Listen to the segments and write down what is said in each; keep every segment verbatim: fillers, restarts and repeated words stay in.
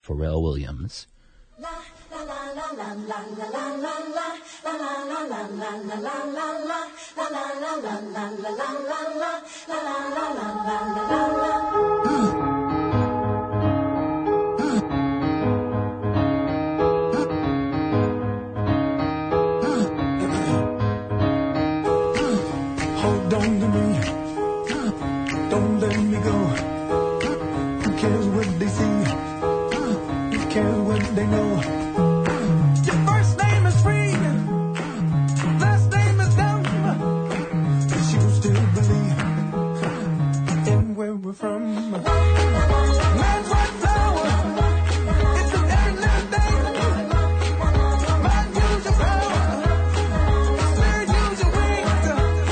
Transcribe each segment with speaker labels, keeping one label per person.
Speaker 1: Pharrell Williams.
Speaker 2: Hold on to me, don't let me go. Who cares what they see? Who cares what they know? Your first name is free, last name is dumb. But you still believe in where we're from. Man's white flower, it's in every little thing. Mind, use your power, spirit, use your wings.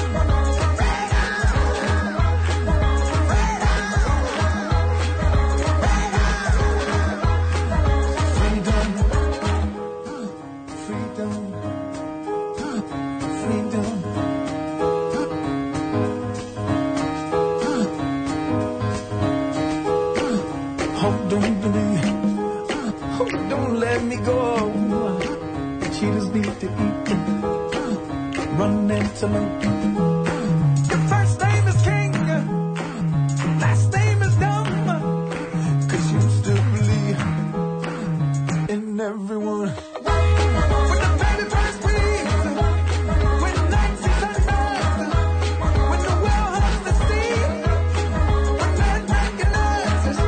Speaker 2: Hold on to me, oh, don't let me go. The cheetahs need to eat, run antelope. Your first name is King, last name is Dumb. Cause you still believe in everyone. When the baby first breathes, when night sees sunrise, when the well hugs the sea, when man recognizes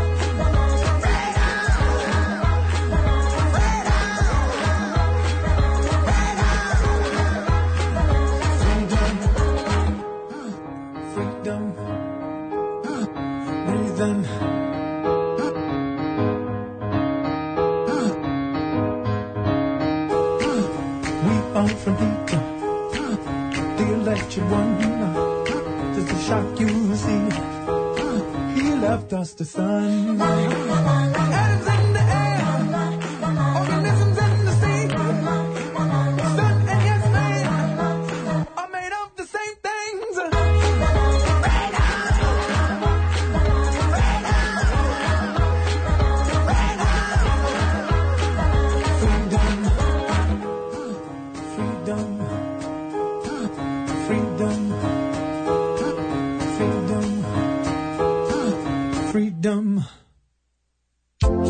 Speaker 2: freedom, breathing. We are from heat, the electric one. Just to shock you, see, he left us the sun. Atoms in the air, organisms in the sea. Sun and yes man are made of the same things. Freedom, freedom, freedom, freedom, freedom.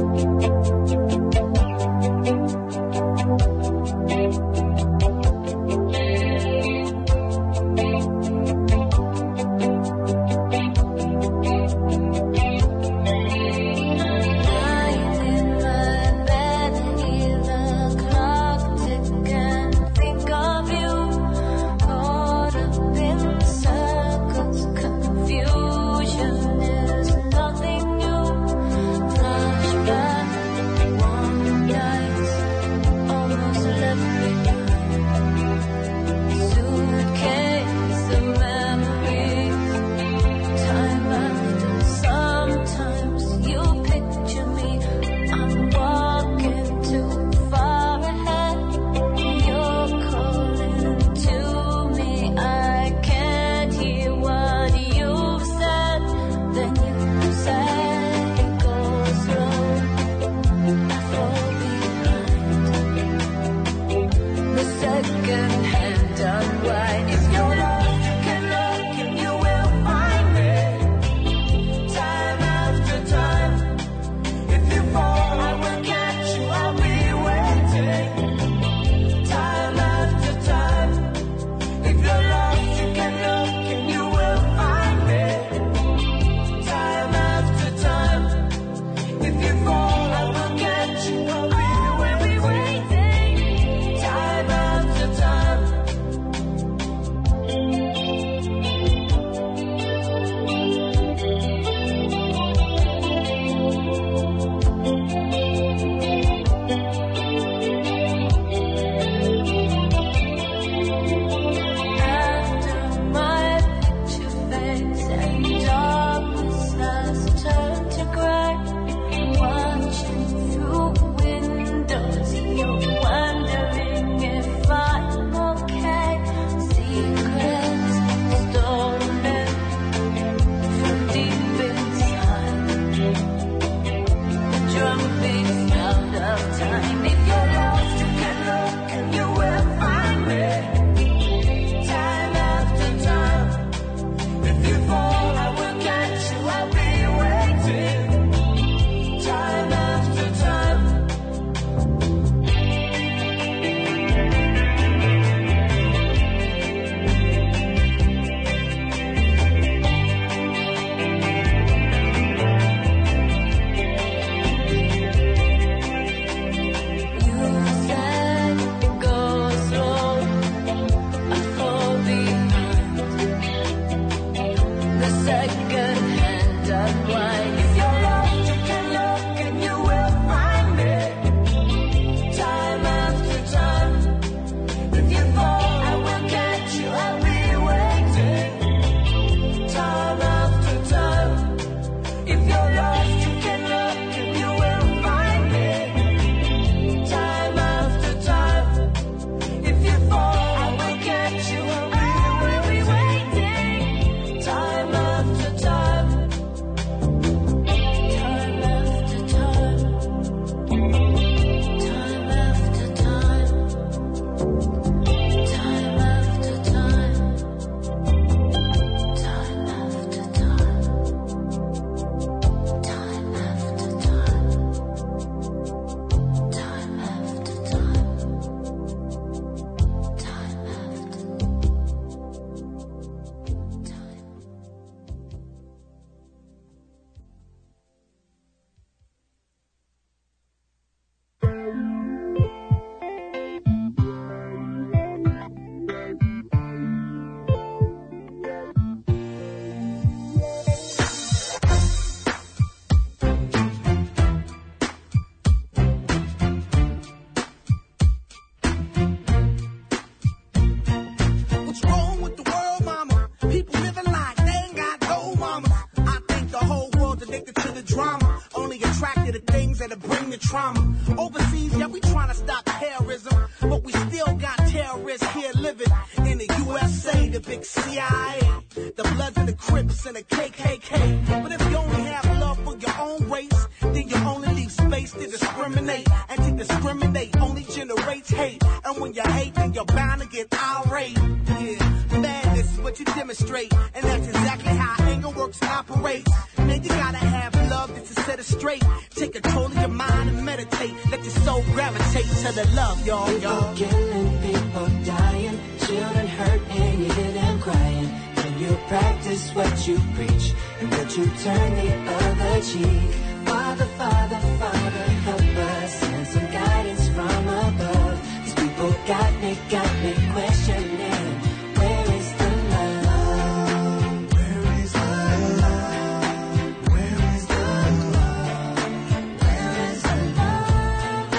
Speaker 1: to bring the trauma. Overseas, yeah, we trying to stop terrorism, but we still got terrorists here living in the U S A, the big C I A, the Bloods and the Crips and the K K K. But if you only have love for your own race, then you only leave space to discriminate. And to discriminate only generates hate. And when you hate, then you're bound to get irate. Yeah, madness is what you demonstrate, and that's exactly how anger works and operates. Man, you gotta have love just to set it straight. Take control of your mind and meditate. Let your soul gravitate to the love, y'all.
Speaker 3: People
Speaker 1: y'all.
Speaker 3: killing, people dying, children hurt and you hear them crying. When you practice what you preach, and would you turn the other cheek? Father, Father, Father, help us, send some guidance from above. These people got me, got me questioning, where is the love? Where is the love? Where is the love? Where is the love?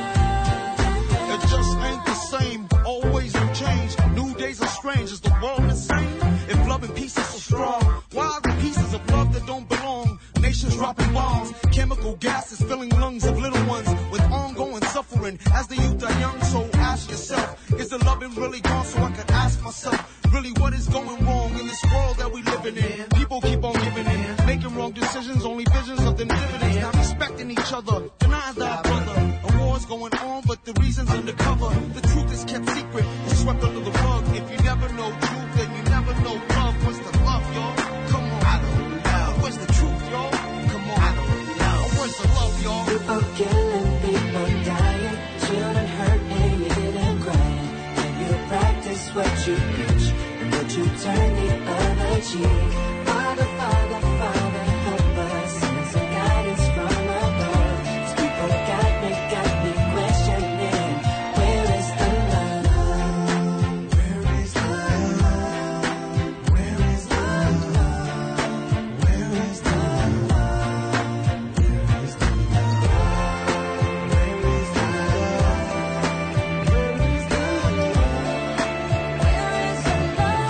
Speaker 3: The love?
Speaker 4: It just ain't the same, always new change. New days are strange, is the world insane? If love and peace is so strong, why are the pieces of love that don't belong? Nations dropping bombs, chemical gases filling lungs of little ones with ongoing suffering as the youth are young. So ask yourself, is the loving really gone? So I could ask myself, really what is going wrong in this world that we living in? People keep on giving in, making wrong decisions, only visions of them dividends. Not respecting each other, denying thy brother. A war's going on, but the reason's undercover. The truth is kept secret, it's swept under the rug. If you never know truth, then you never know love. What's the love, y'all? Come on, I don't know. Where's the truth, y'all? Come on, I don't know. Where's the love, y'all?
Speaker 3: People killing, people dying, children hurt and you hear them crying. Can you practice what you preach, and would you turn the other cheek? Father, Father, Father, help us, send some guidance from above. These people got me, got me questioning, where is the love? Where is the love? Where is the love? Where is the love? Where is the love? Where is the love? Where is the love? Where is the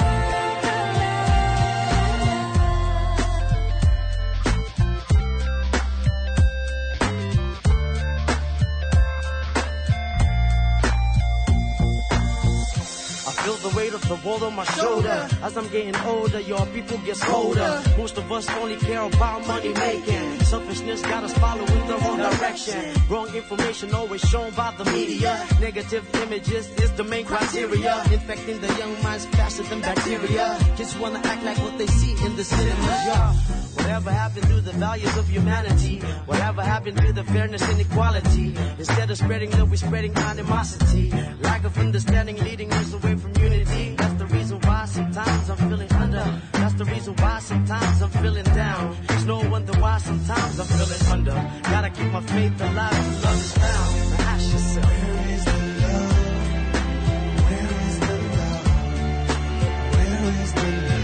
Speaker 5: I feel the weight of the world on my shoulder. As I'm getting older, your people get colder. Most of us only care about money making. Selfishness got us following the wrong direction. Wrong information always shown by the media. Negative images is the main criteria. Infecting the young minds faster than bacteria. Kids wanna act like what they see in the cinemas. Yeah. Whatever happened to the values of humanity? Whatever happened to the fairness and equality? Instead of spreading love, we're spreading animosity. Lack of understanding leading us away from unity. That's the reason why sometimes I'm feeling under. That's the reason why sometimes I'm feeling down. There's no wonder why sometimes I'm feeling under. Gotta keep my faith alive till love is found. Now ask yourself, where is the love? Where is the love? Where is the love?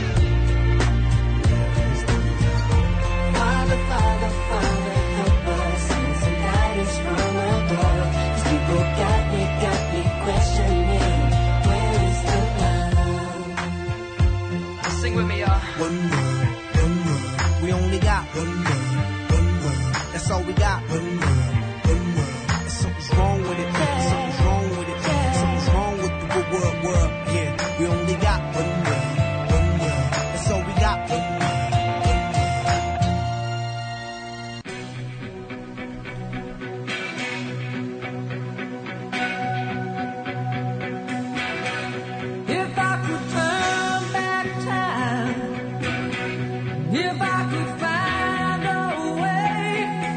Speaker 3: Father, Father, Father, help us, send some guidance from above. These people got me, got me questioning, where is the love?
Speaker 5: Sing with me, y'all.
Speaker 1: One word, one word. We only got one word, one word. That's all we got. One word, one word. Something's wrong with it. Something's wrong with it. Something's wrong with the good world, world. Yeah, we only got one word, one word. That's all we got. One word.
Speaker 2: If I could turn back time, if I could find a way,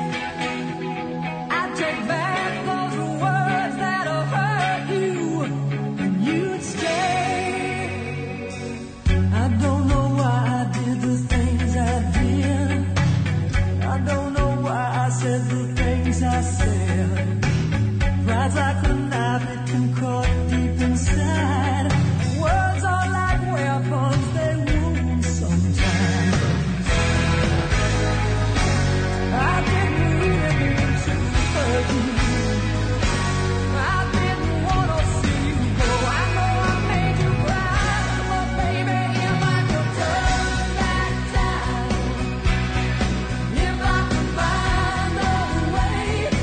Speaker 2: I'd take back those words that'll hurt you, and you'd stay. I don't know why I did the things I did. I don't know why I said the things I said. Pride's like a knife, it can cut deep inside. Words are like weapons, they wound sometimes. I didn't really mean to hurt you. I didn't want to see you go. I know I made you cry, but baby, if I could turn back time, if I could find a way,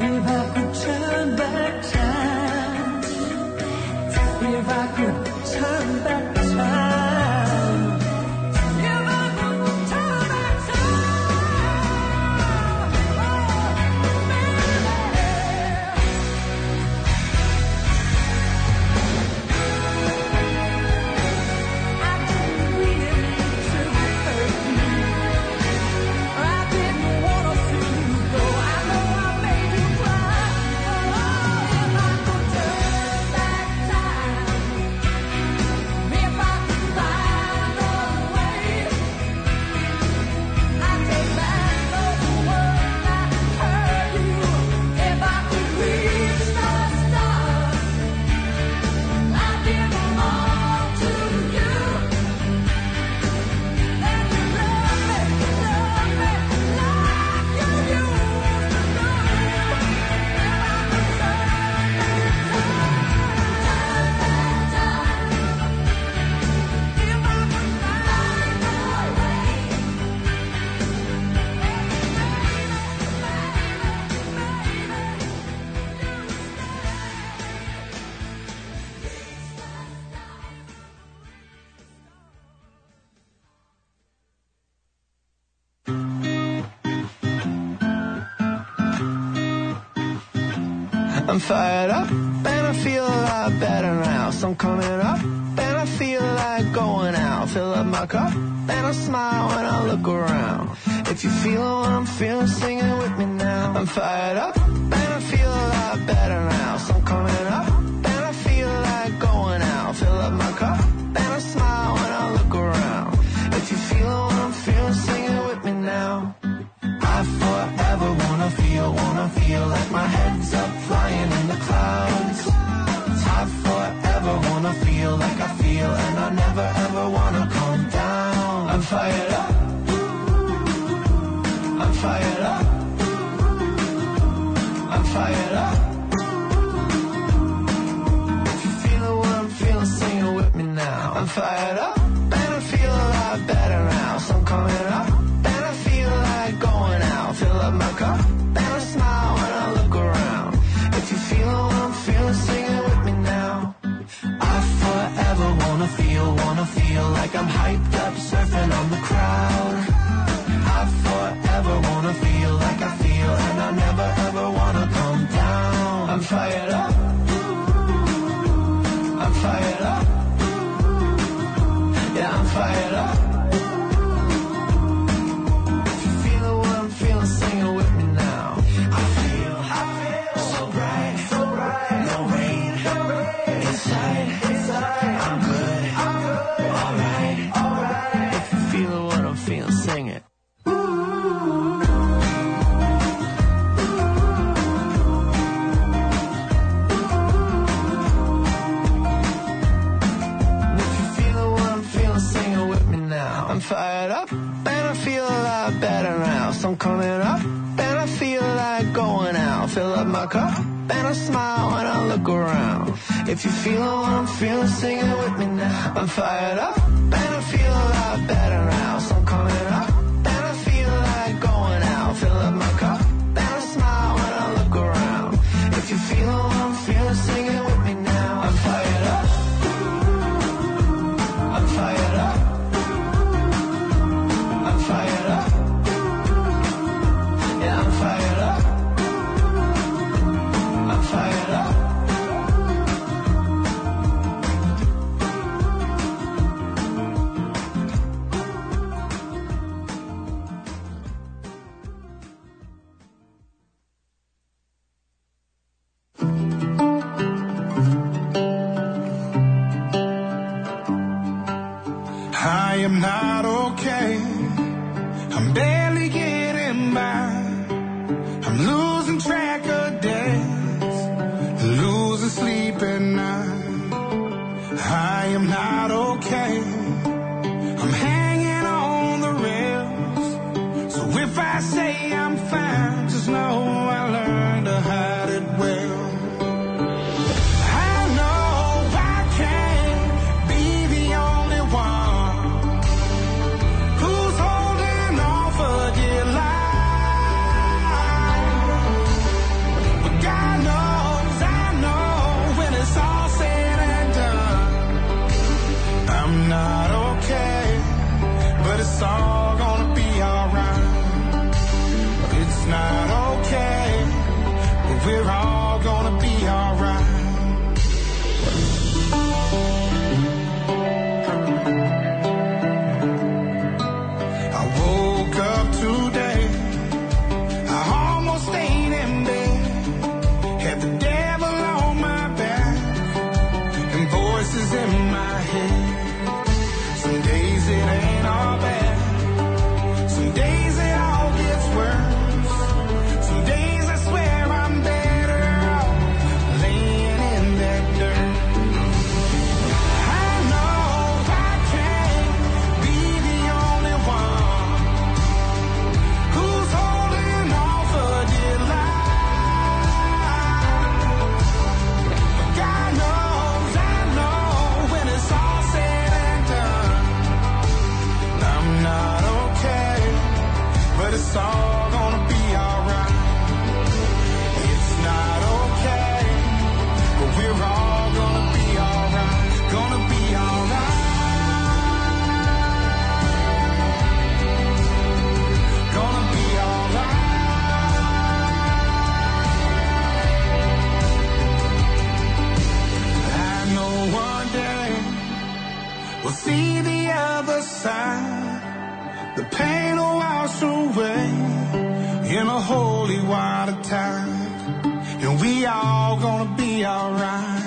Speaker 2: If I could turn back time, if I could turn back time, if I could turn back time, oh, baby. I didn't really mean to hurt you. I didn't want to see you go. I know I made you cry. Oh, if I could turn back time, if I could find a way, I'd take back those words I heard you. If I could reach the stars, I'd give them all to you. Then you love me, love me like you used to do. If I could turn back time, if I could find a way,
Speaker 6: I'm fired up and I feel a lot better now. So I'm coming up and I feel like going out. Fill up my cup and I smile when I look around. If you feel what I'm feeling, sing it with me now. I'm fired up and I feel a lot better now. So I'm coming up and I feel like going out. Fill up my cup and I smile when I look around. If you feel what I'm feeling, sing it with me now. I forever wanna feel, wanna feel like my head's up flying in the clouds. I forever wanna feel like I feel, and I never ever wanna calm down. I'm fired up. I'm fired up. I'm fired up. If you feel what I'm feeling, sing it with me now. I'm fired up and I feel a lot better now. So I'm coming up and I feel like going out. Fill up my cup and I smile when I look around. If you feel what I'm feeling, sing it with me now. I forever wanna feel, wanna feel like I'm hyped up, surfing on the crowd. I forever wanna feel like I feel, and I never ever wanna calm down. I'm fired up. I'm fired up. Yeah, I'm fired up. If you feel what I'm feeling, sing it with me now. I feel, I feel so bright, so bright. No rain, no rain. Inside, inside. I'm good, I'm good. Alright, alright. If you feel what I'm feeling, sing it. I'm fired up and I feel a lot better now. So I'm coming up and I feel like going out. Fill up my cup and I smile when I look around. If you feel what I'm feeling, sing it with me now. I'm fired up and I feel a lot better now. So I'm coming up and I feel like going out. Fill up my cup and I smile when I look around. If you feel what I'm feeling, sing it with me now. I'm fired up. I'm fired up. I'm fired up. Yeah, I'm fired up. I'm fired up.
Speaker 4: I am not okay. I'm barely getting by. I'm losing track of days, losing sleep at night. I am not okay. I'm hanging on the rails. So if I say I'm fine, just know I learned to hide it well. I know I can't be the only one who's holding on for dear life.
Speaker 2: out of time, and we all gonna be alright.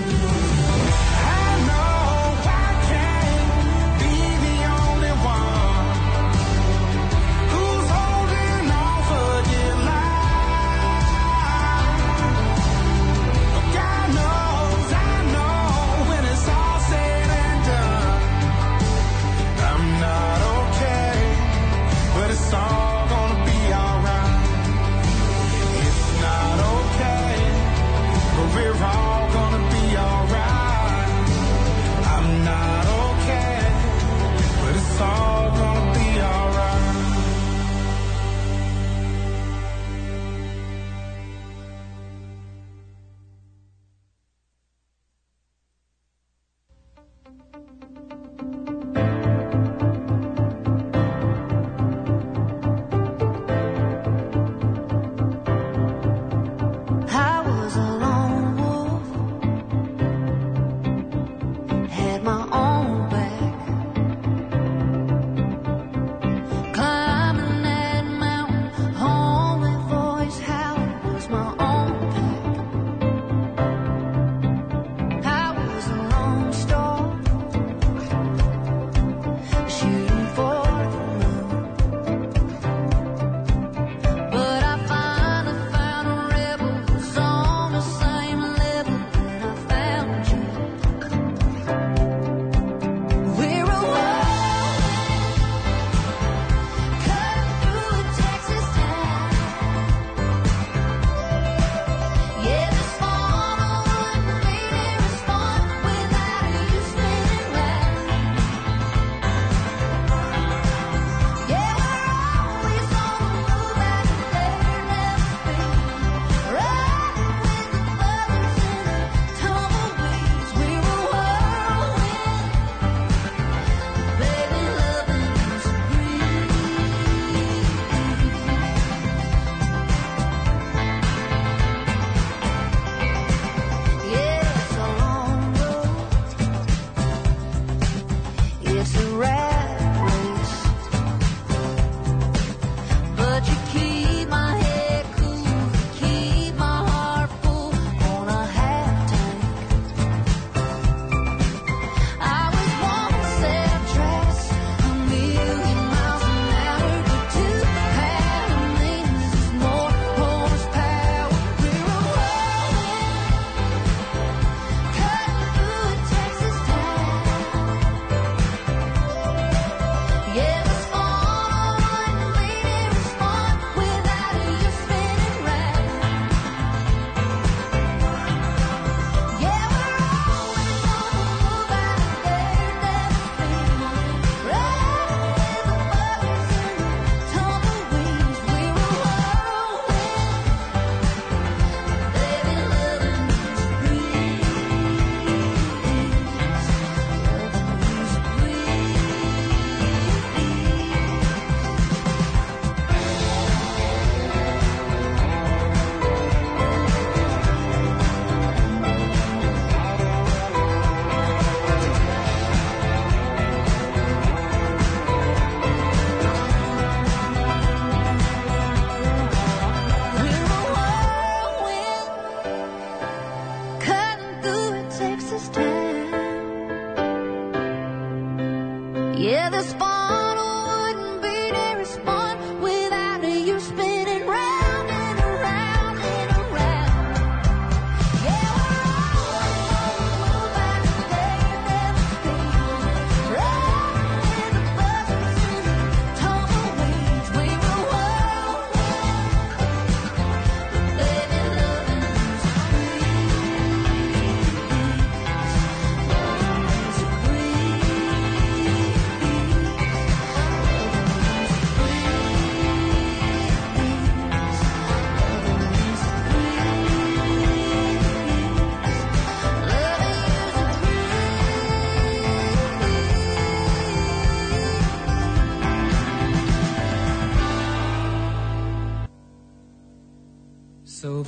Speaker 7: So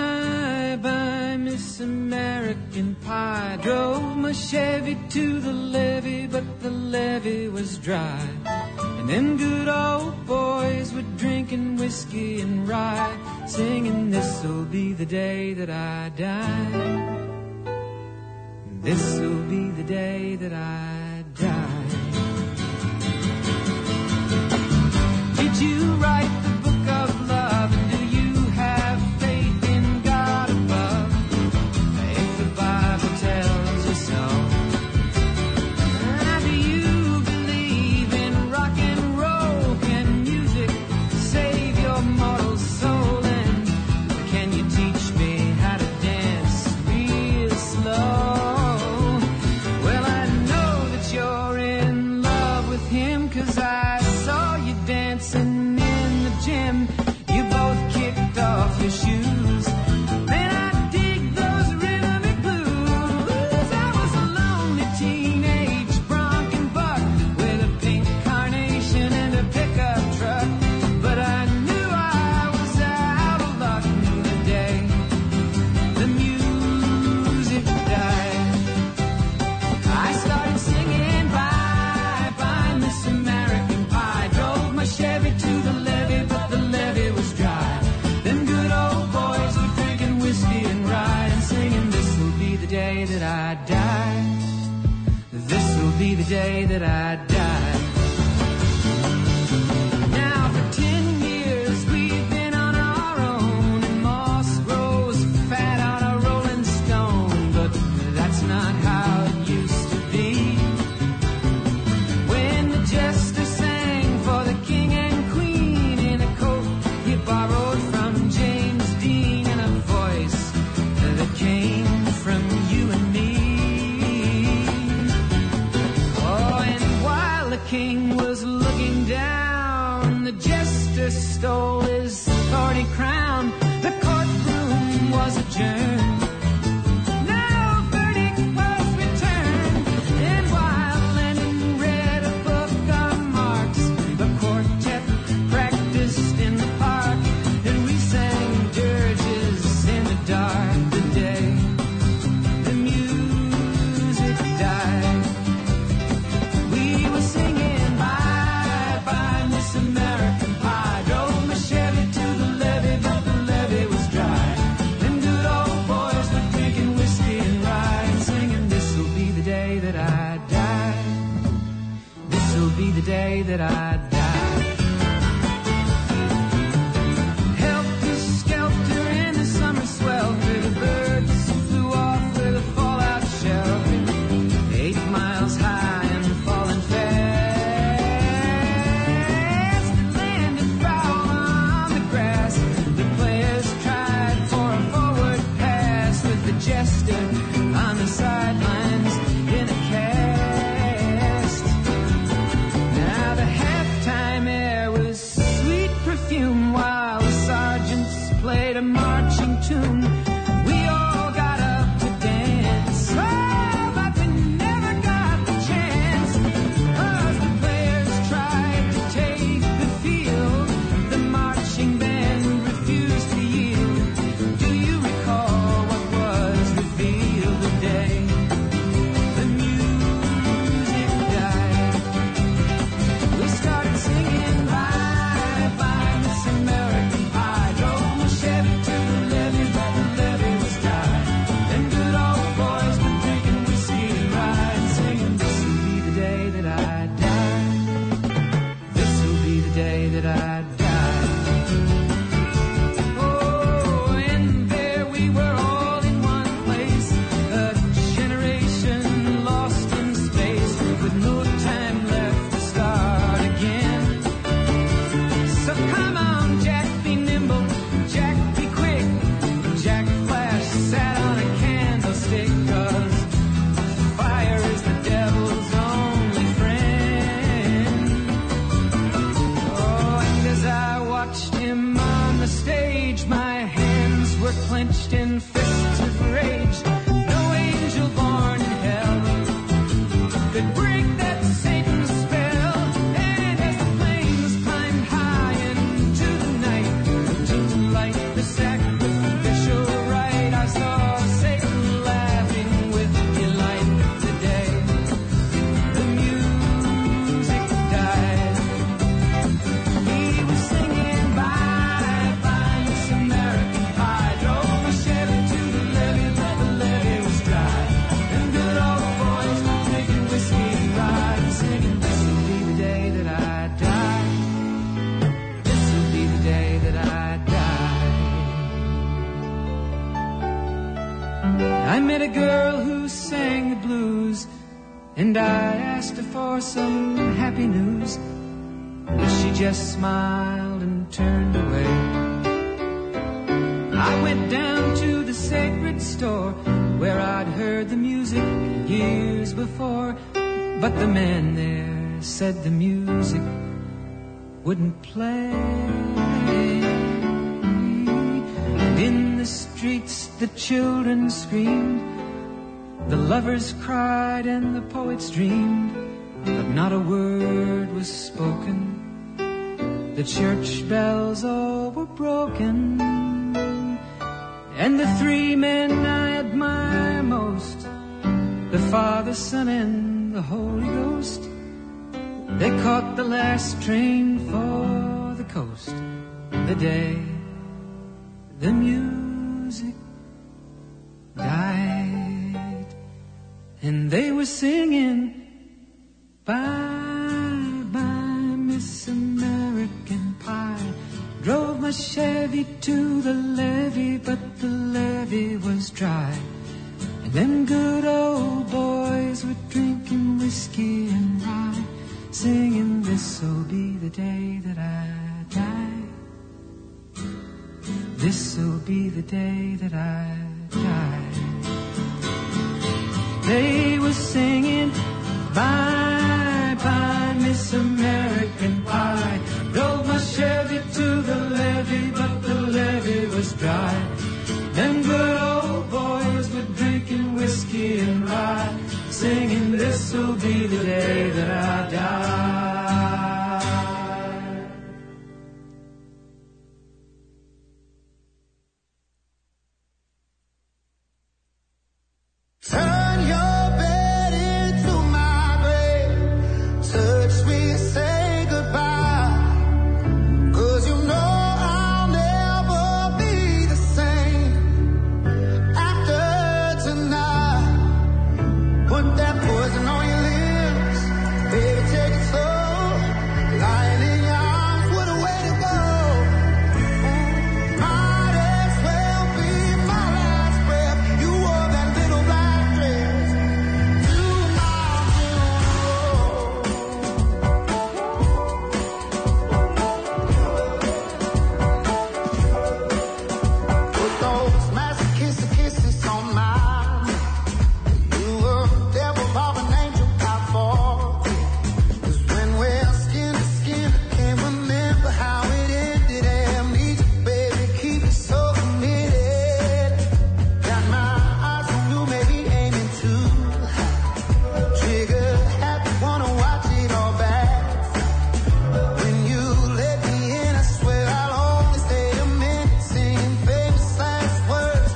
Speaker 7: bye bye Miss American Pie. Drove my Chevy to the levee, but the levee was dry. And them good old boys were drinking whiskey and rye, singing, this'll be the day that I die. This'll be the day that I die. Did you write the book of love? And do you have faith in God above? If the Bible tells you so. And do you believe in rock and roll? Can music save your mortal soul? And can you teach me how to dance real slow? Well, I know that you're in love with him, 'cause I saw you dancing in the gym. You both kicked off your shoes. Man, I dig those rhythmic blues. I was a lonely teenage bronc and buck with a pink carnation and a pickup truck. But I knew I was out of luck the day the music died. I started singing bye bye Miss American Pie. Drove my Chevy to the levee, but the levee was dry. Them good old boys were drinking whiskey and rye and singing, this'll be the day that I die. This'll be the day that I die. Now for ten years we've been on our own, and moss grows fat on a rolling stone. But that's not how it used to be. When the jester sang for the king and queen in a coat he borrowed from James Dean, and a voice that came from you and me. Oh, and while the king was looking down, the jester stole his thorny crown. The courtroom was adjourned. No verdict was returned. And while Lennon read a book on Marx, the quartet practiced in the park, and we sang dirges in the dark. The day the music died, we were singing bye bye Miss American Pie. Drove my Chevy to the levee, but the levee was dry. Them good old boys were drinking whiskey and rye and singing, this'll be the day that I die. This'll be the day that I die. Helter skelter in the summer swelter, the birds flew off with a fallout shelter. Eight miles high and falling fast. It landed foul on the grass. The players tried for a forward pass with the jester on the sidelines in a cast. Now the halftime air was sweet perfume while the sergeants played a marching tune. We all got up to dance, oh, but we never got the chance, 'cause the players tried to take the field. The marching band refused to yield. Do you recall what was revealed the day the music died? We started singing bye bye Miss American Pie. Drove my Chevy to the levee, but the levee was dry. Them good old boys were drinking whiskey and rye and singing, this'll be the day that I die. This'll be the day that I die. Oh, and there we were all in one place, a generation lost in space with no time left to start again. So come on, Jack, be nimble, Jack, be quick. Jack Flash sat on a candlestick, 'cause fire is the devil's only friend. Oh, and as I watched him on the stage, my hands were clenched in fists of rage. No angel born in hell could break that Satan's spell. And as the flames climbed high into the night to light the sacrificial rite, I saw Satan laughing with delight. The day the music died, he was singing bye bye Miss America. I met a girl who sang the blues, and I asked her for some happy news, but she just smiled and turned away. I went down to the sacred store where I'd heard the music years before, but the man there said the music wouldn't play. And in the streets the children screamed, the lovers cried and the poets dreamed, but not a word was spoken. The church bells all were broken, and the three men I admire most, the Father, Son, and the Holy Ghost, they caught the last train for the coast the day the music died. And they were singing, bye, bye, Miss American Pie. Drove my Chevy to the levee, but the levee was dry. And them good old boys were drinking whiskey and rye, singing, this'll be the day that I die. This'll be the day that I die. They were singing, bye, bye, Miss American Pie. Drove my Chevy to the levee, but the levee was dry. Them good old boys were drinking whiskey and rye, singing, this'll be the day that I die.
Speaker 6: Turn your bed into my grave, touch me, say goodbye, 'cause you know I'll never be the same after tonight. Put that poison on your lips, baby, take it slow. Lying in your arms, what a way to go. Might as well be my last breath. You wore that little black dress two miles in a row. Put those masochistic kisses on mine. You were a devil of an angel, I forget. 'Cause when we're skin to skin, I can't remember how it ended. Amnesia, baby, keep it so committed. Got my eyes on you, maybe aiming too high. Trigger happy, wanna watch it all back. When you let me in, I swear I'll only stay a minute, singing famous last words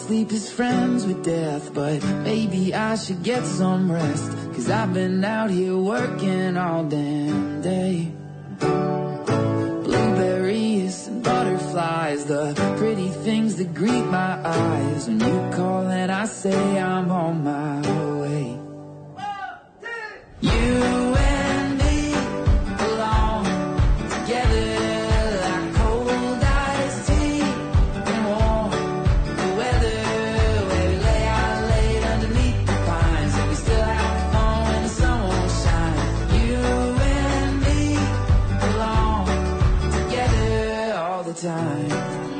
Speaker 7: sleep is friends with death, but maybe I should get some rest, 'cause I've been out here working all damn day. Blueberries and butterflies, the pretty things that greet my eyes. When you call and I say I'm on my way. You and me belong together. Time.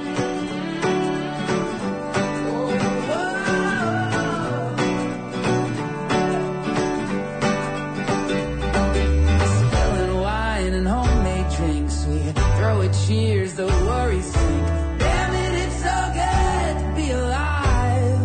Speaker 7: Spilling wine and homemade drinks, we throw a cheers, the worries sink. Damn it, it's so good to be alive.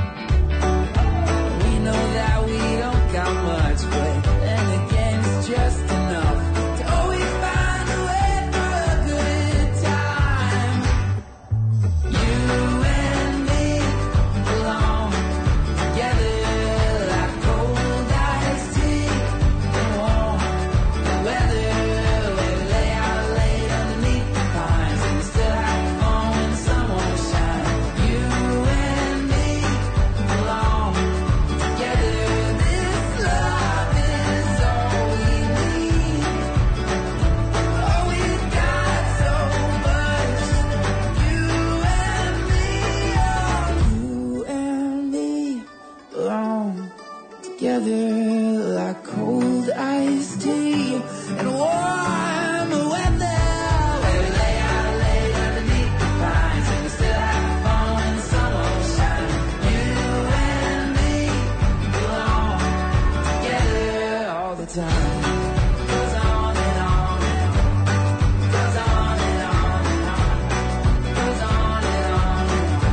Speaker 7: We know that we don't got much, but then again it's just enough to always find a way for a good time. You and me belong together like cold iced tea and warm weather. We lay out late underneath the pines and we still have fun when the sun won't shine. You and me belong together. This love is all we need. Oh, we've got so much. You and me, oh, you and me belong together like cold iced tea and warm weather. We lay out late underneath the pines and we still have fun when the sun won't shine. You and me belong together all the time. Goes on and on and on. Goes on and on and on. Goes on and on and on.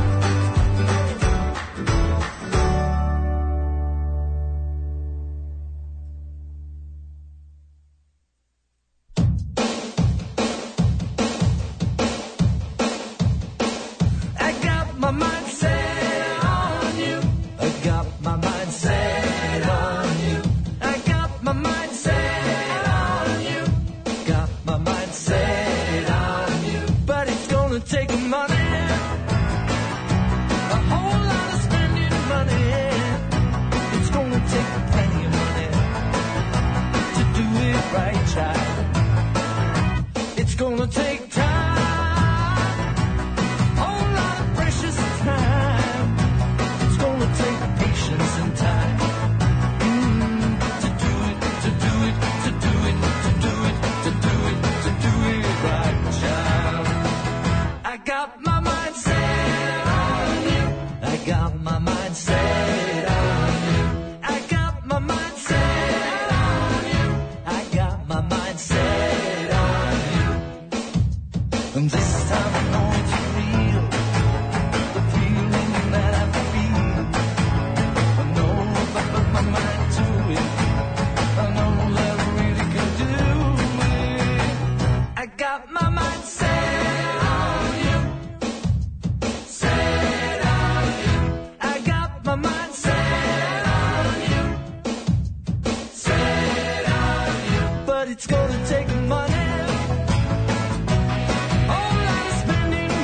Speaker 7: I got my mind set on you. I got my mind set on you. I got my mind set on you. Got my mind set on you. But it's gonna take money, a whole lot of spending money. It's gonna take plenty of money to do it right, child. It's gonna take time, whole lot of precious time. It's gonna take patience and time. Mm, to do it, to do it, to do it, to do it, to do it, to do it right, child. I got my mind set on you. I got my mind set on you. I got my mind set on you. I got my mind set on you. And this time I know it's real, the feeling that I feel. I know if I put my mind to it, I know that I really can do it. I got my mind set on you, set on you. I got my mind set on you, set on you. But it's gonna take money, whole lot of spending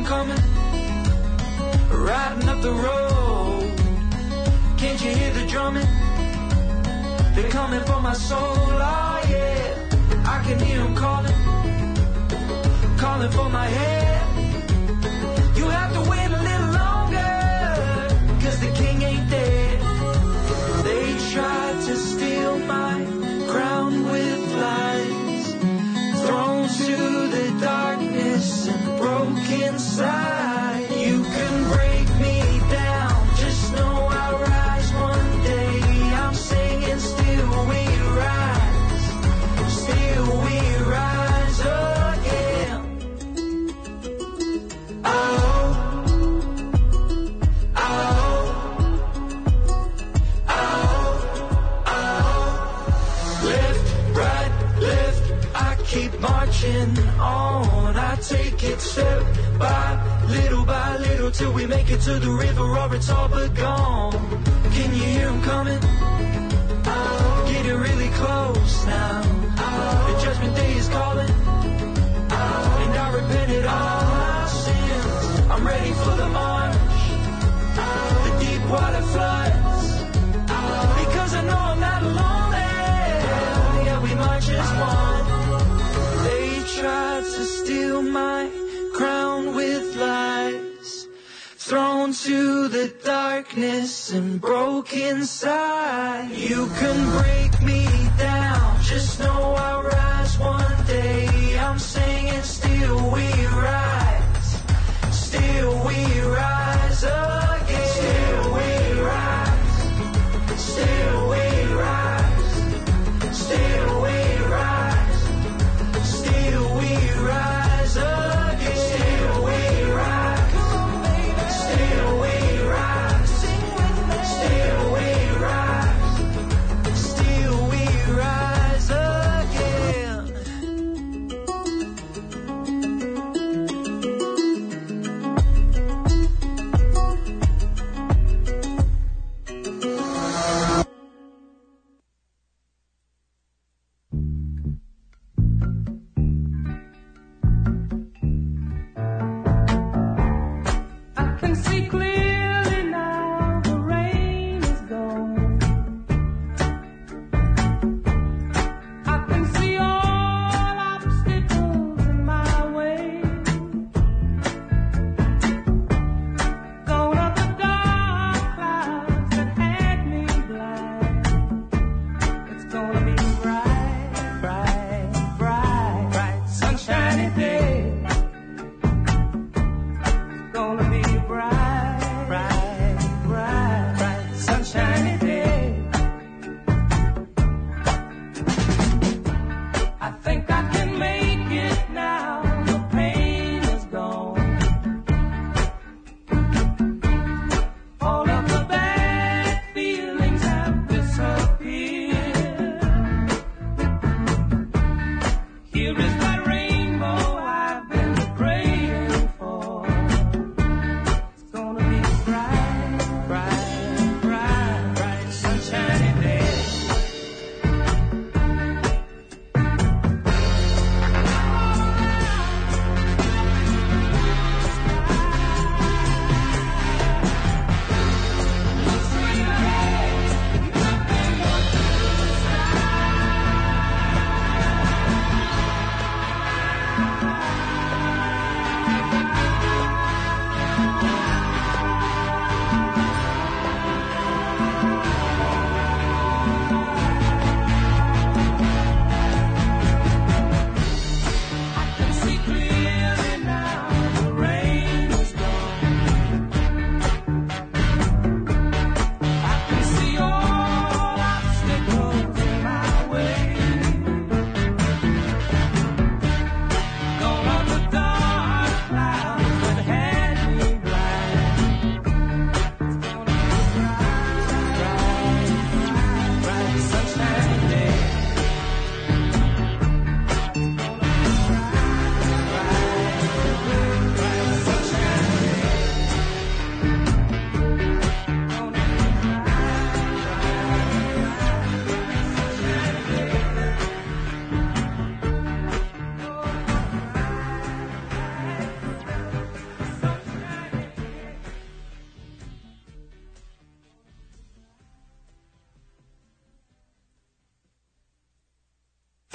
Speaker 7: coming? Riding up the road. Can't you hear the drumming? They're coming for my soul, oh yeah. I can hear them calling, calling for my head. You have to wait a little longer, cause the king ain't dead. They tried to steal my crown with lies, thrown to the darkness and broke inside. You can break me down, just know I'll rise one day. I'm singing, still we rise, still we rise again. Oh, oh, oh, oh. Left, right, left, I keep marching on. I take it step by little by little till we make it to the river or it's all but gone. Can you hear them coming? Oh, getting really close now. Oh, the judgment day is calling. Oh, and I repented all my sins. I'm ready for the march. Oh, the deep water floods. Oh, because I know I'm not alone there. Yeah, we march as one. They tried to steal my crown with lies, thrown to the darkness and broke inside. You can break me down, just know I'll rise one day. I'm singing, still we rise, still we rise again. Still we rise, still we rise, still we rise, still we rise again. Still we rise, still we rise, still we rise, still we rise again.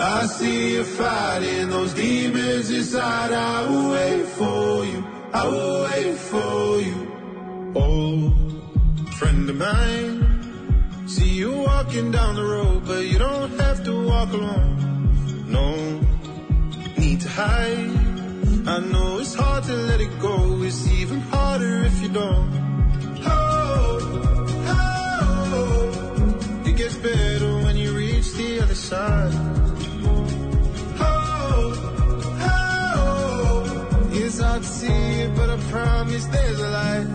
Speaker 2: I see you fighting those demons inside. I will wait for you. I will wait for you. Oh, friend of mine. See you walking down the road, but you don't have to walk alone. No need to hide. I know it's hard to let it go. It's even harder if you don't. Oh, oh, it gets better when you reach the other side. Oh, oh, it's hard to see it, but I promise there's a light.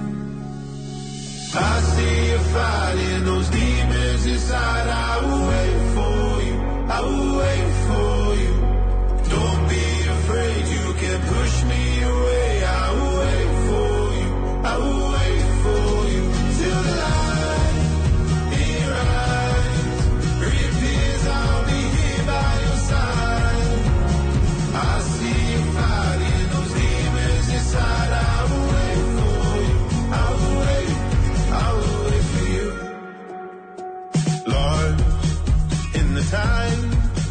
Speaker 2: I see you fighting those demons inside. I will wait for you. I will wait for you. Don't be afraid, you can push me away. I will wait for you. I will wait for you till the light in your eyes reappears. I'll be here by your side. I see you fighting those demons inside. I will wait for you. I will wait. I will wait for you. Lost in the tide,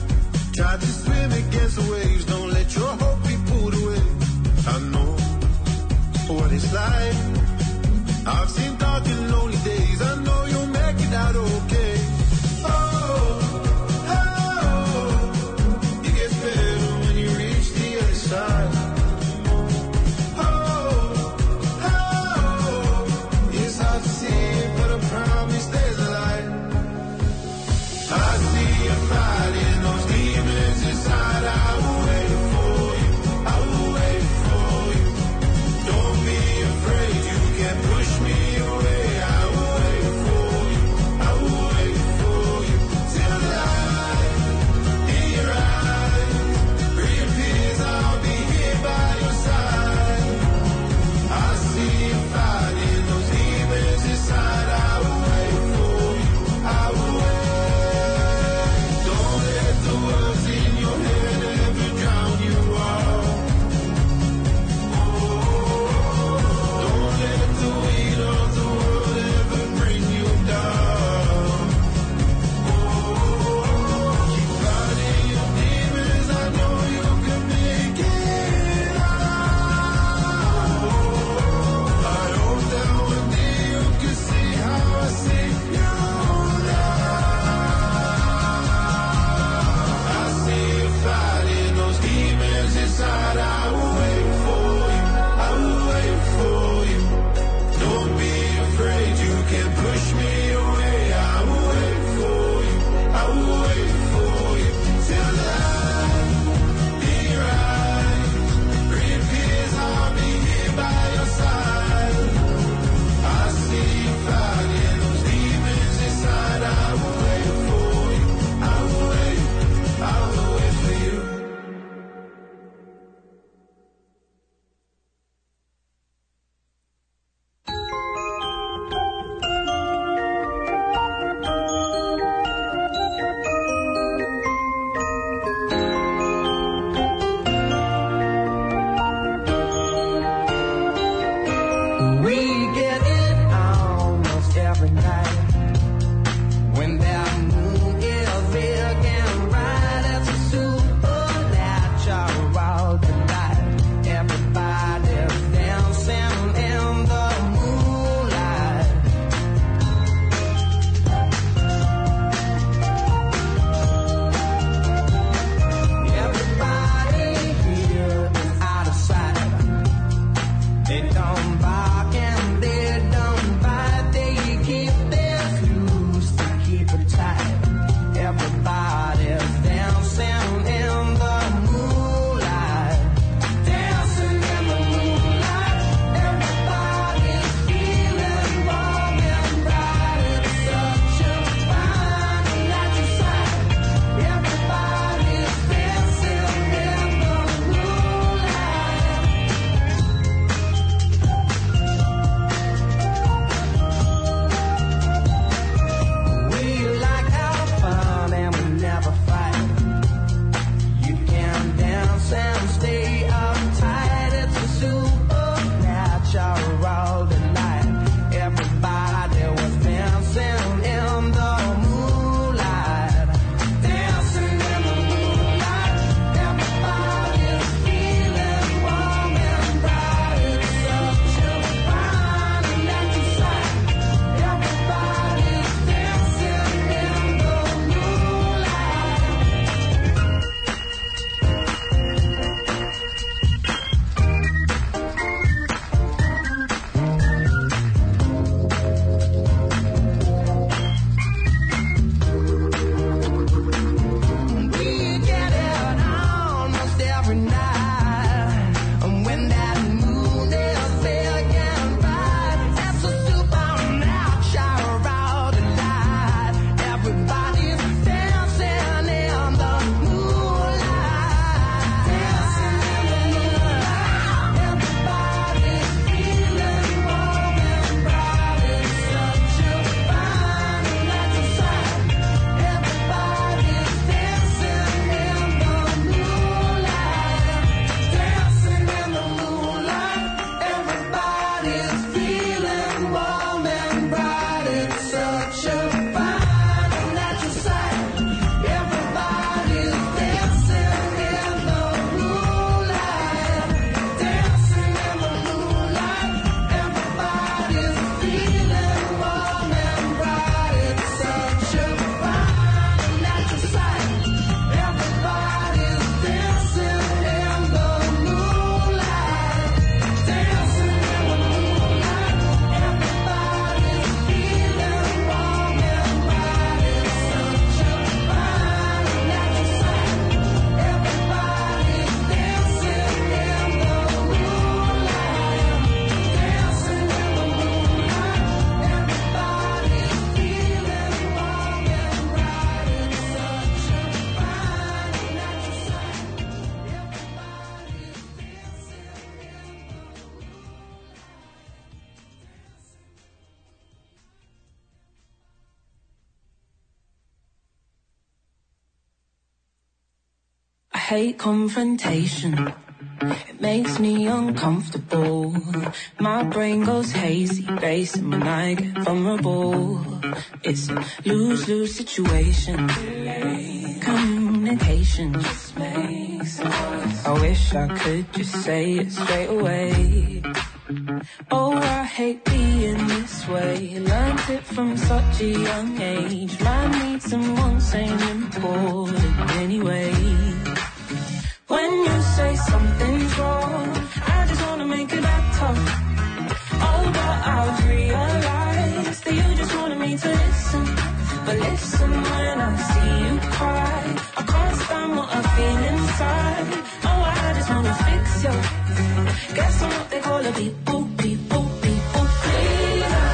Speaker 7: hate confrontation. It makes me uncomfortable. My brain goes hazy, racing when I get vulnerable. It's a lose-lose situation. Communication just makes it worse. I wish I could just say it straight away. Oh, I hate being this way. Learned it from such a young age. Man needs someone saying important anyway. When you say something's wrong, I just wanna make it better. Oh, but I've realized that you just wanted me to listen. But listen when I see you cry. I can't stand what I feel inside. Oh, I just wanna fix you. Guess I'm what they call a people, people, people pleaser.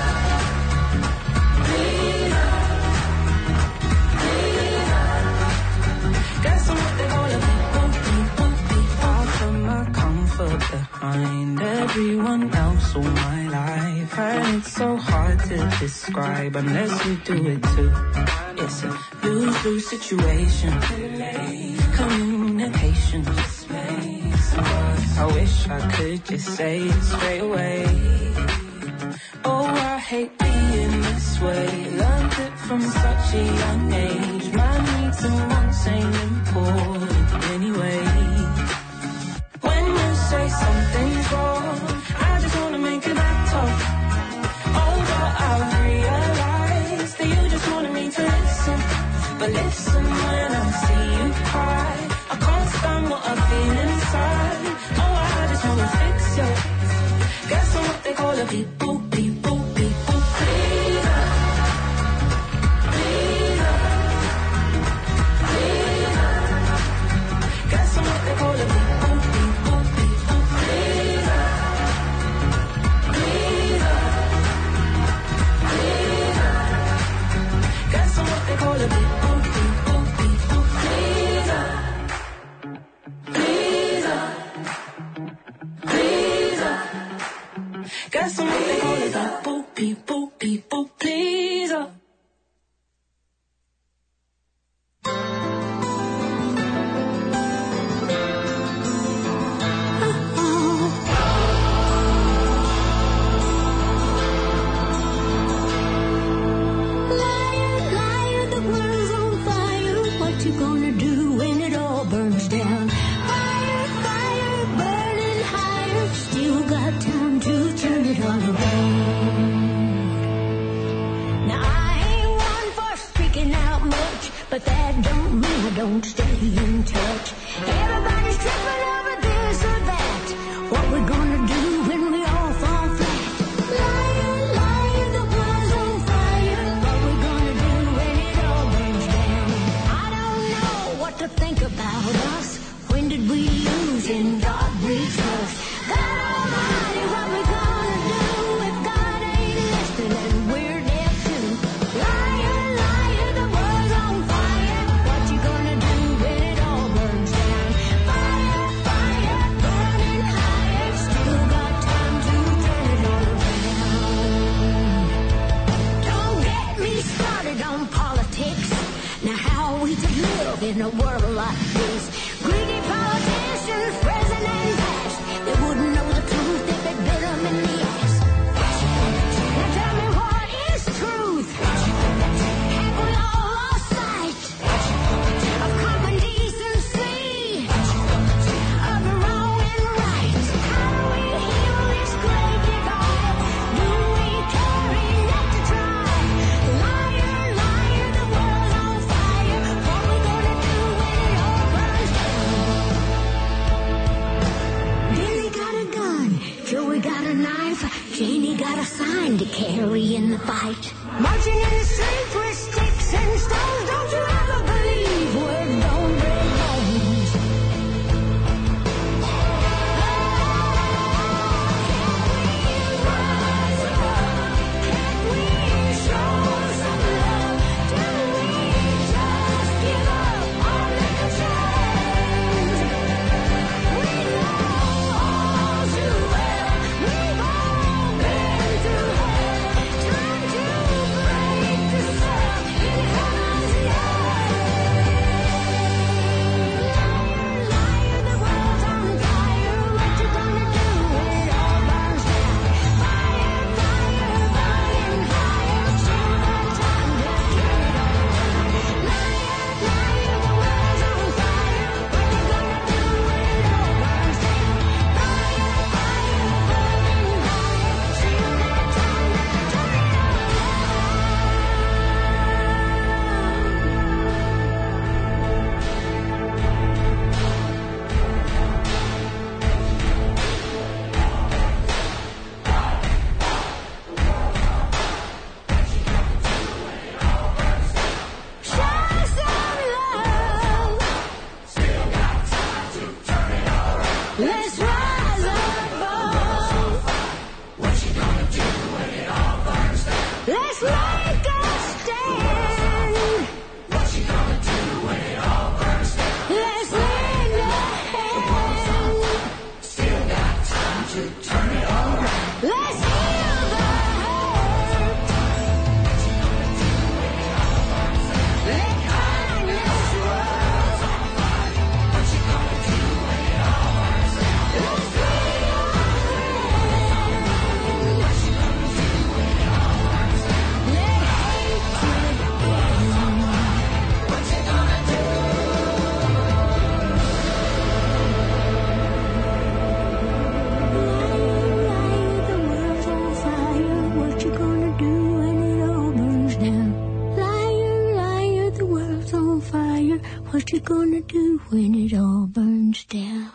Speaker 7: Pleaser. Pleaser. Guess I'm what they call a people, people, people. I put my comfort behind everyone else all my life. And it's so hard to describe unless you do it too. It's a lose-lose situation. Communication just makes it worse. I wish I could just say it straight away. Oh, I hate being this way. Learned it from such a young age. Man needs someone saying important anyway. When you say something's wrong, I just wanna make it better. Oh, but I've realized that you just wanted me to listen. But listen when I see you cry. I can't stand what I feel inside. Oh, I just wanna fix you. Guess I'm what they call a people, people, people pleaser. Pleaser. Pleaser. Guess I'm what they call a people, people, people pleaser. Pleaser. Pleaser. Guess I'm what they call a people, people, people pleaser. Pleaser. Pleaser. Guess I'm what they call a people, people, people pleaser.
Speaker 8: But that don't mean I don't stay in touch. Everybody's tripping over this or that. What we gonna do when we all fall flat? Liar, liar, the world's on fire. What we gonna do when it all burns down? I don't know what to think about us. When did we lose and God we trust? God Almighty, what we gonna do if God ain't listening and we're deaf too? Liar, liar, the world's on fire. What you gonna do when it all burns down? Fire, fire, burning higher. Still got time to turn it all around. Don't get me started on politics. Now how we could live in a world like this? Greedy politicians, present and past, they wouldn't know the truth if it bit them in the ass. Now tell me what is truth? Have we all lost sight of common decency, of the wrong and right? How do we heal this great divide? Do we carry enough to try? Liar, liar, the world's on fire. What we gonna do when it all burns down? Billy got a gun, Joey got a knife, Janie got a sign to carry in the fight. Marching in the streets with sticks and stones, don't you ever believe we're gonna break bones. Can we rise above? Can we show some love? Do we just give up or make a change? We know all too well we've all been through hell. Time to break the Let's rise above. What you gonna do when it all burns down? Let's make a stand. What you gonna do when it all burns down? Let's lend a hand. Still got time to turn it all around. Let's heal the hurt. What you gonna do when it all burns down? Let kindness rule. What you gonna do when it all burns down? Let's be your friend. What you gonna do when it all burns down? Let hatred end. What you gonna do? Liar, liar, the world's on fire. What you gonna do when it all burns down?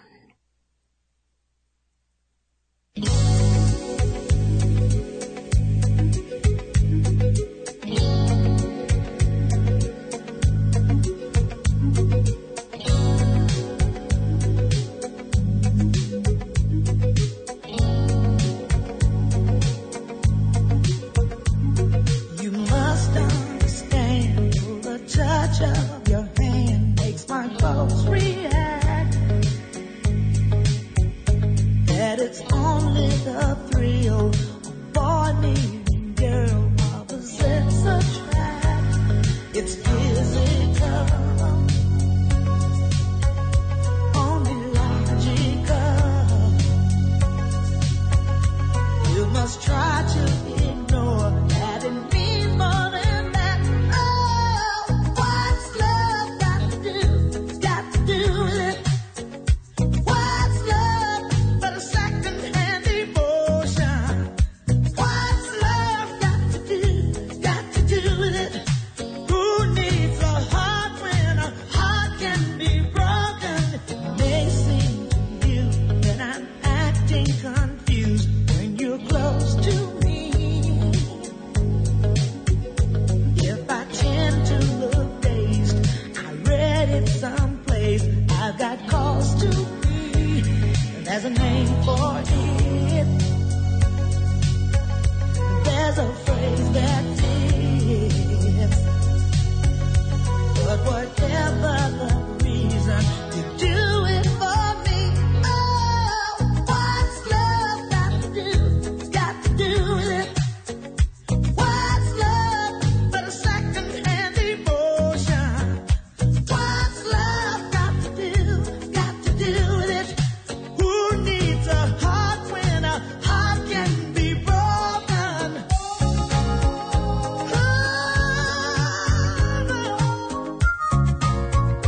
Speaker 2: You must understand the touch of your hand makes my clothes react. That it's only the thrill of boy meeting girl opposites attract. It's physical, only logical. You must try to ignore that it means more than that. Oh, what's love got to do? It's got to do with it. What's love but a second-hand emotion? What's love got to do? It's got to do with it. Who needs a heart when a heart can be broken? It may seem to you that I'm acting confused when you're close to me. If I tend to look dazed, I read it someplace. I've got cause to be. There's a name for it. There's a phrase that fits. But whatever the reason, you do it for me. Oh, what's love got to do? It's got to do with it. What's love but a second-hand emotion? What's love got to do? Got to do with it. Who needs a heart when a heart can be broken? Oh, no.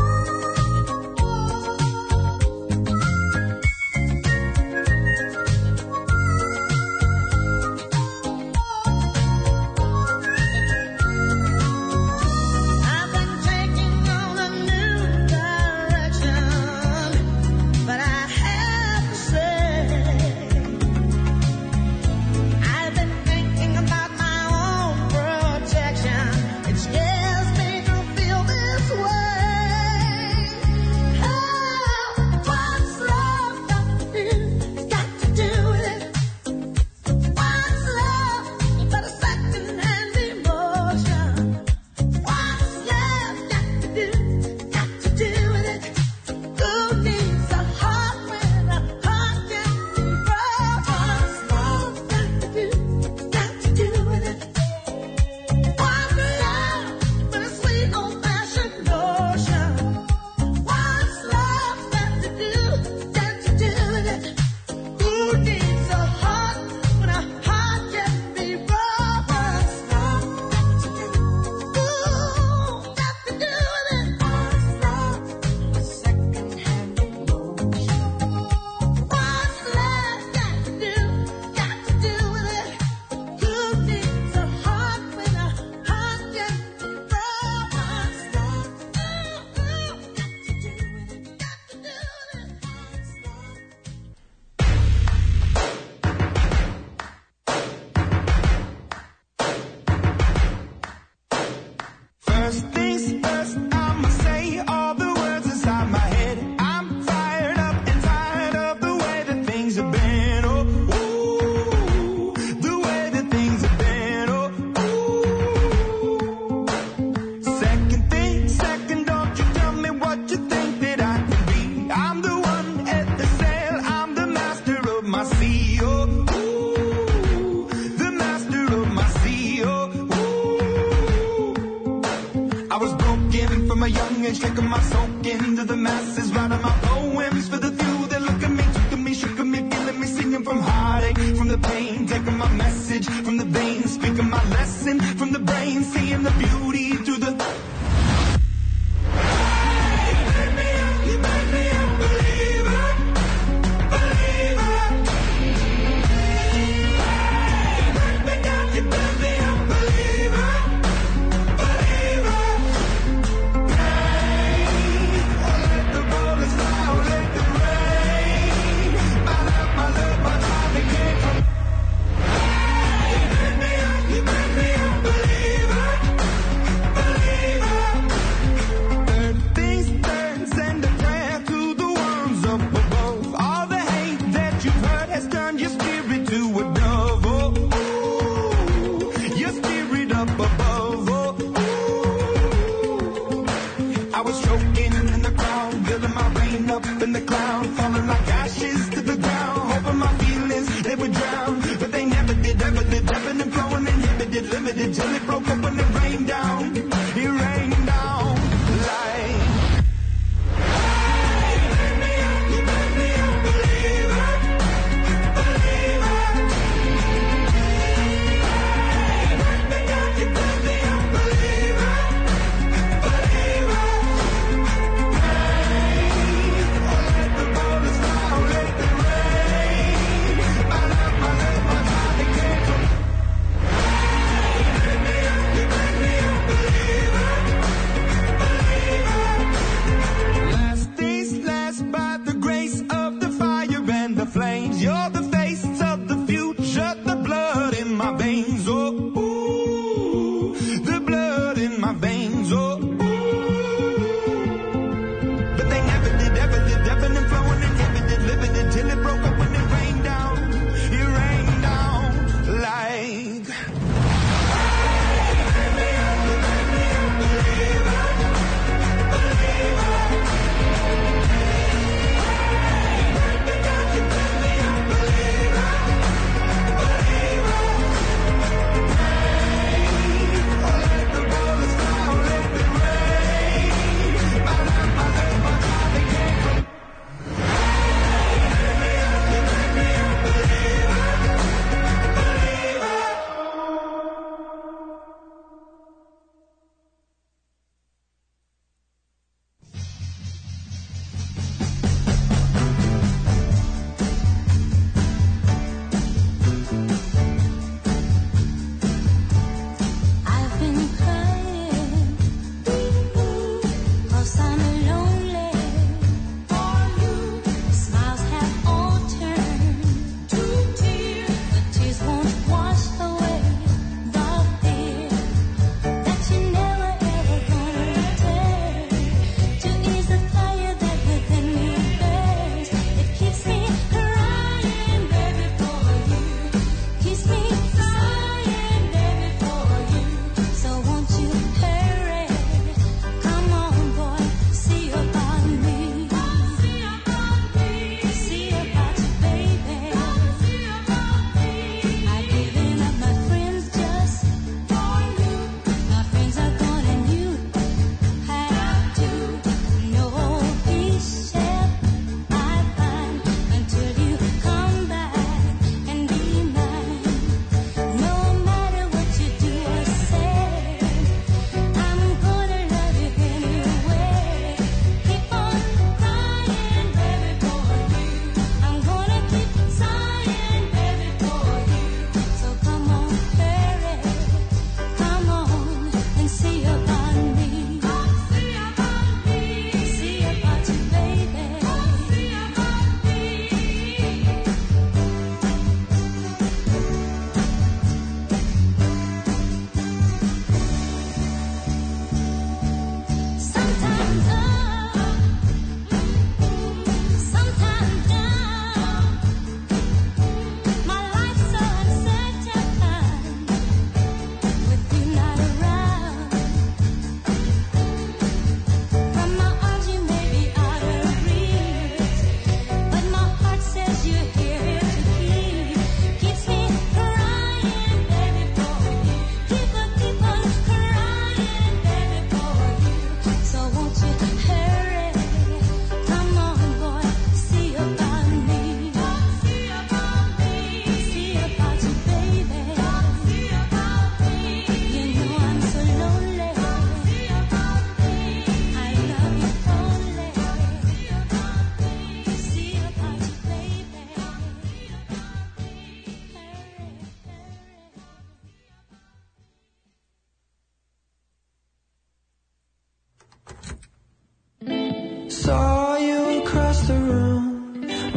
Speaker 2: message from the veins, speaking my lesson from the brain, seeing the beauty through the.
Speaker 9: Let me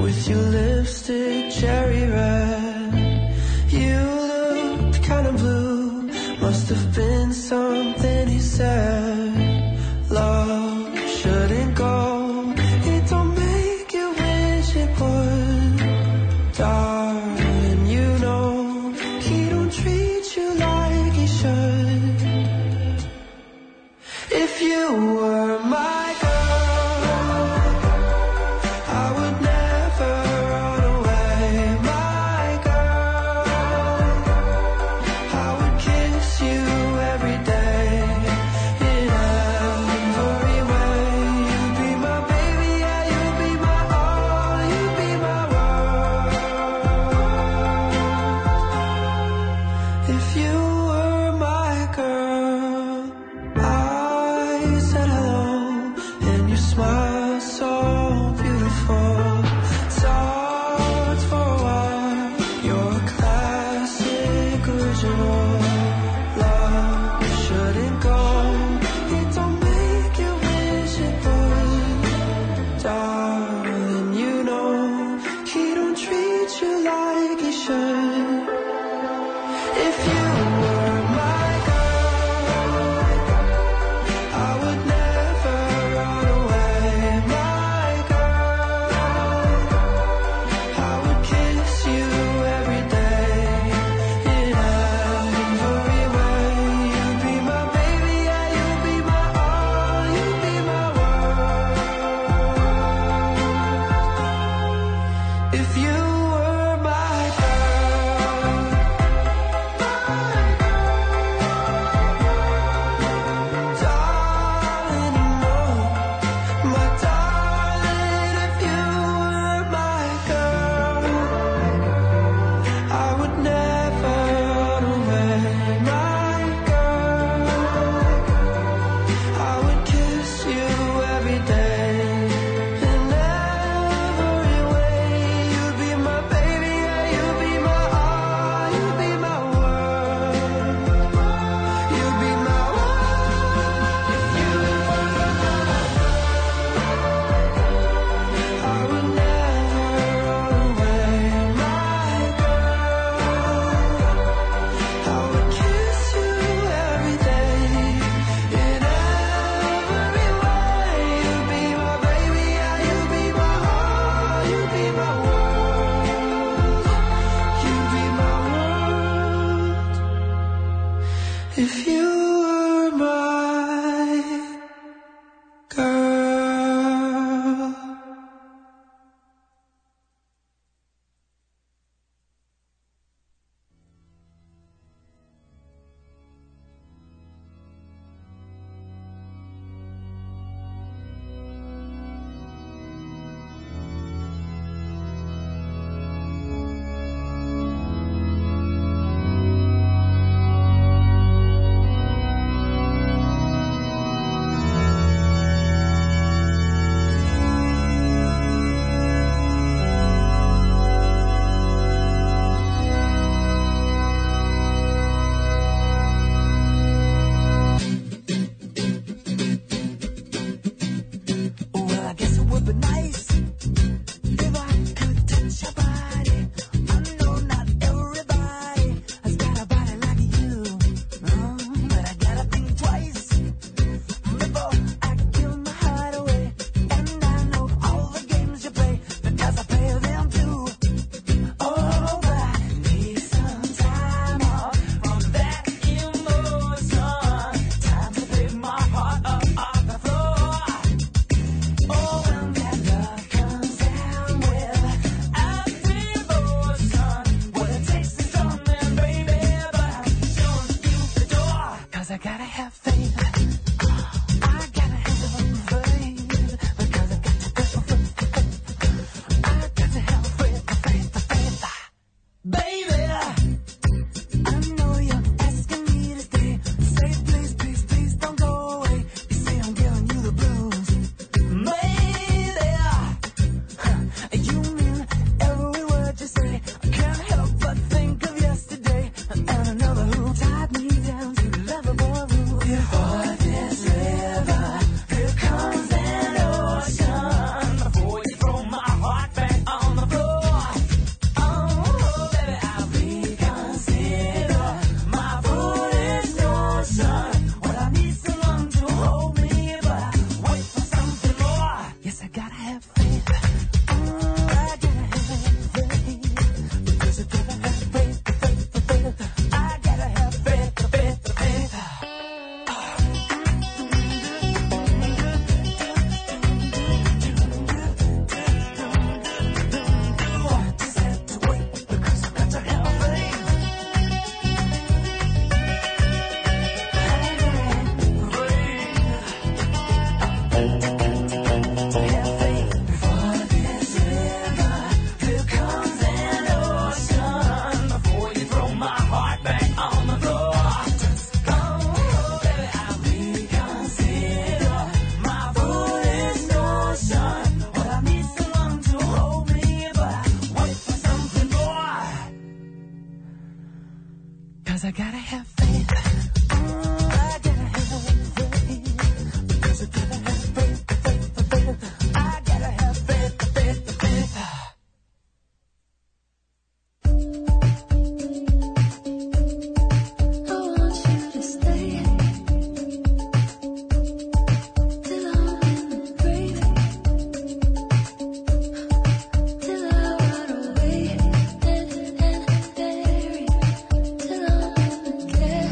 Speaker 6: with your lipstick cherry red. You looked kind of blue, must have been something he said. Love shouldn't go, it don't make you wish it would. Darling, you know he don't treat you like he should. If you were my girl, I would never run away. My girl, I would kiss you every day in every way. You'd be my baby, yeah, you'd be my all, you'd be my world. If you were my girl, I said hello, and your smile so beautiful. Talked for a while, your classic original. Love shouldn't go, it don't make you wish it would. Darling, you know he don't treat you like he should. If you were my girl, I would never run away. My girl, I would kiss you every day in every way. You'd be my baby, yeah, you'd be my all, you'd be my world. If you were my girl, darling, no, my darling, if you were my girl, I would never run away. My girl, I would kiss you every day in every way. You'd be my
Speaker 2: I gotta have faith. I gotta have faith. Because I gotta have faith, faith, faith. I gotta have faith, faith, faith.
Speaker 8: I want you to stay till I'm in the grave, till I rot away and, and bury, till I'm in the grave.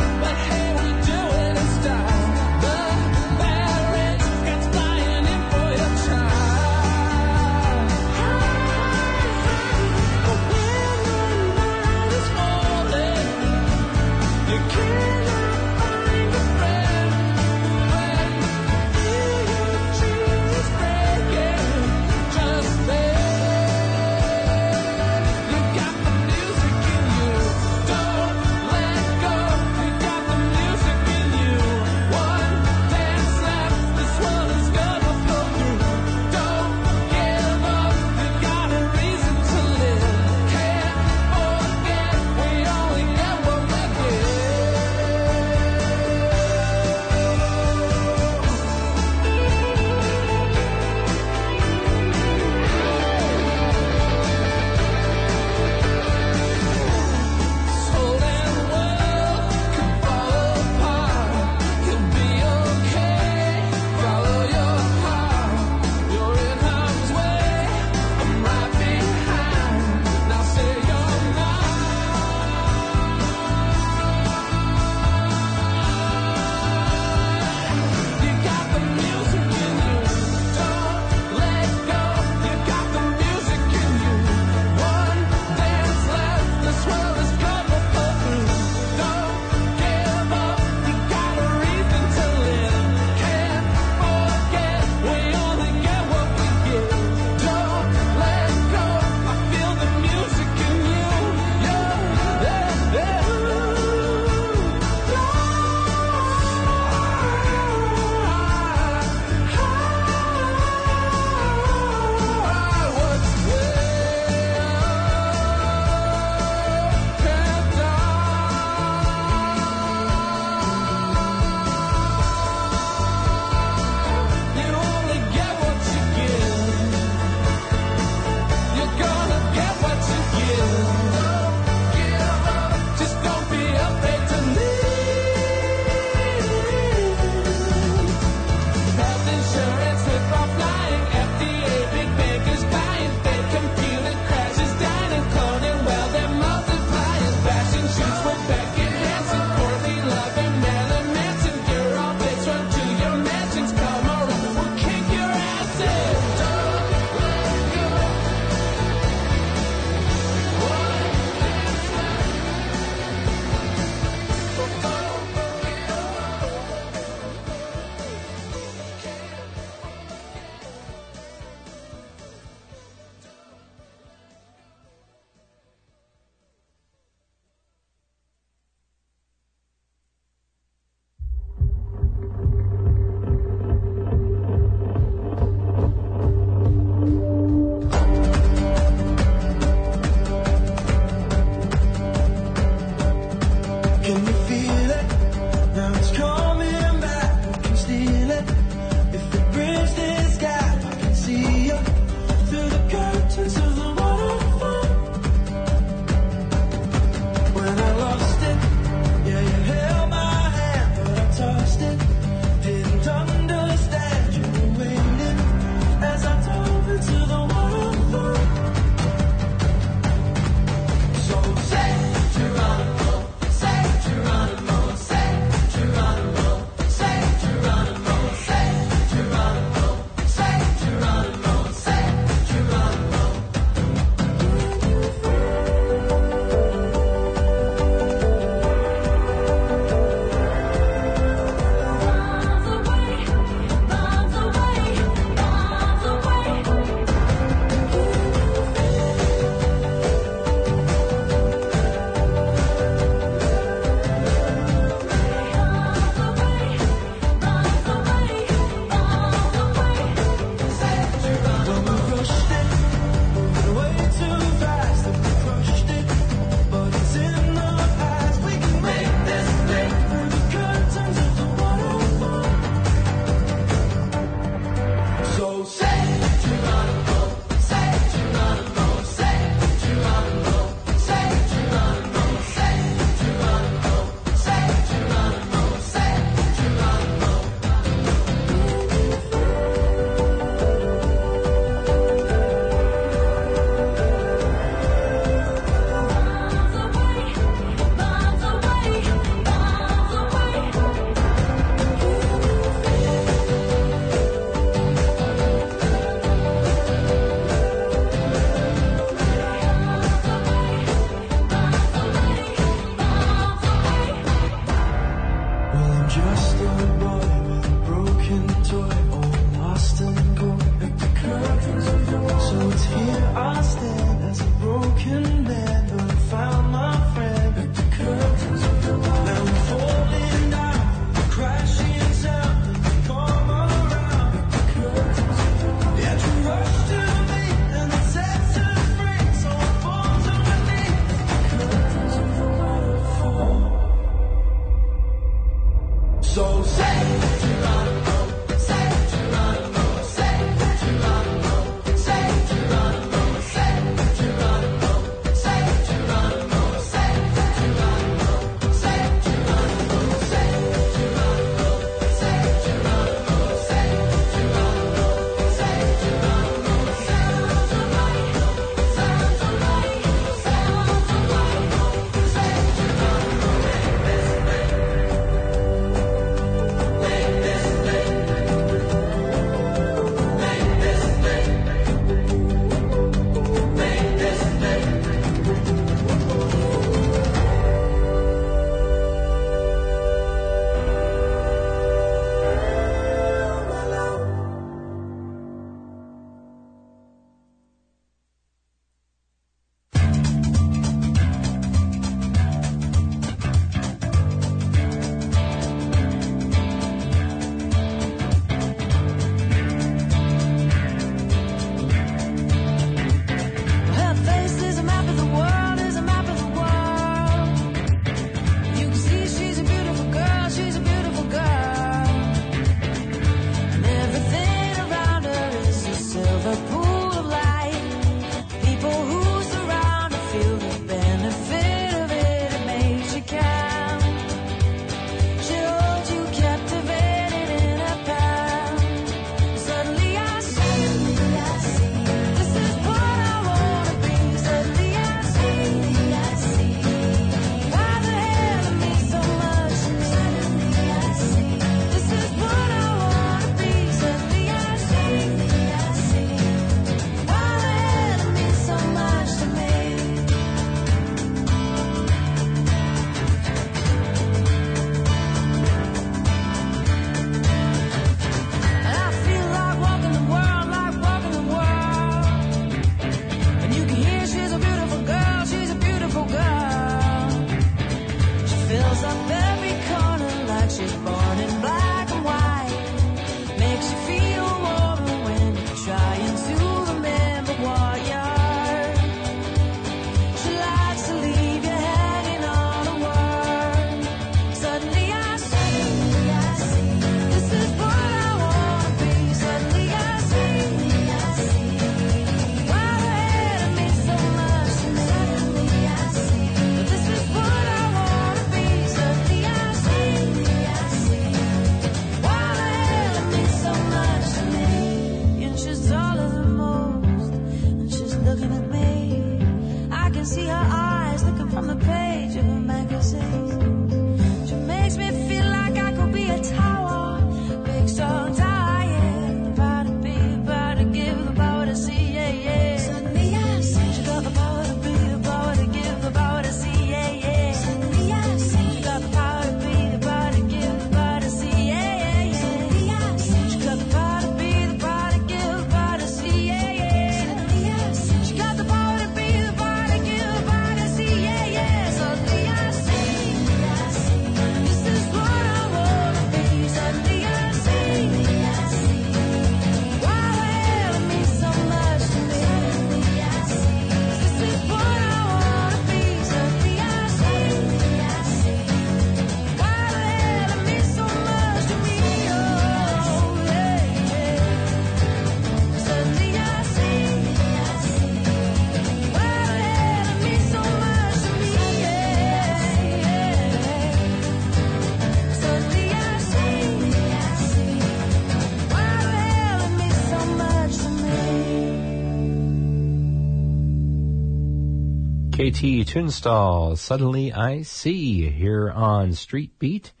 Speaker 9: K T Tunstall, Suddenly I See, here on Street Beat.